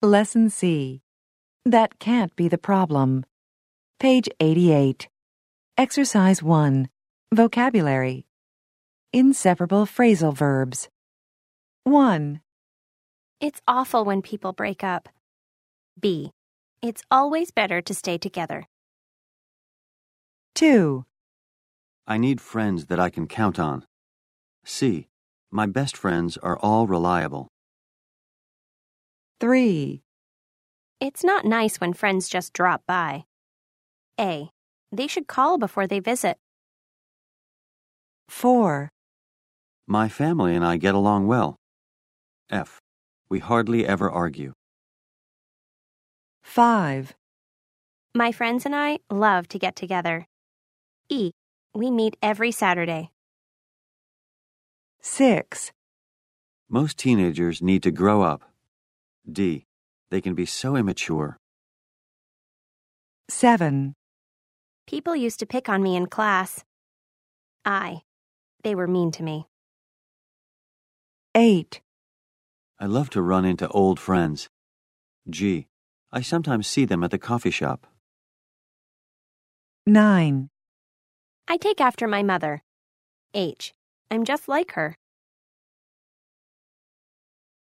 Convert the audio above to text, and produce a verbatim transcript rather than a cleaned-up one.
Lesson C. That can't be the problem. Page eighty-eight. Exercise one. Vocabulary. Inseparable phrasal verbs. one. It's awful when people break up. B. It's always better to stay together. two. I need friends that I can count on. C. My best friends are all reliable. three. It's not nice when friends just drop by. A. They should call before they visit. four. My family and I get along well. F. We hardly ever argue. five. My friends and I love to get together. E. We meet every Saturday. six. Most teenagers need to grow up. D. They can be so immature. seven. People used to pick on me in class. I. They were mean to me. eight. I love to run into old friends. G. I sometimes see them at the coffee shop. nine. I take after my mother. H. I'm just like her.